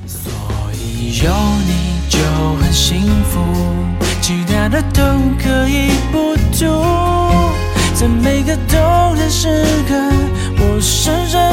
所以有你就很幸福，其他的都可以不图。在每个动人时刻，我深深